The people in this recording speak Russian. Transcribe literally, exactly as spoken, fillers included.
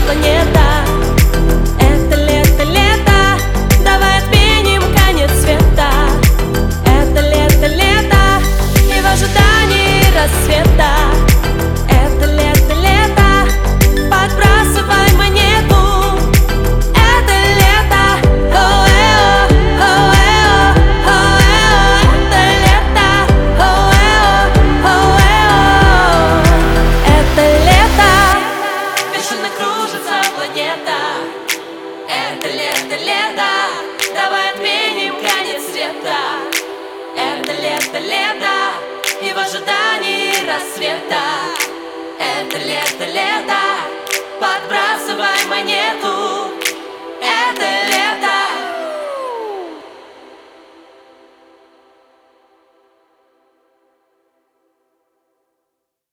планета. Это лето, лето, давай отменим конец света. Это лето, лето, и в ожидании рассвета. Это лето, лето, подбрасывай монету. Это лето, о-э-о, о-э-о, о-э-о. Это лето, о-э-о, о-э-о. Это лето, бешено кружится планета. Это лето, лето, давай отменим конец света. Это лето, лето, и в ожидании рассвета. Это лето, лето.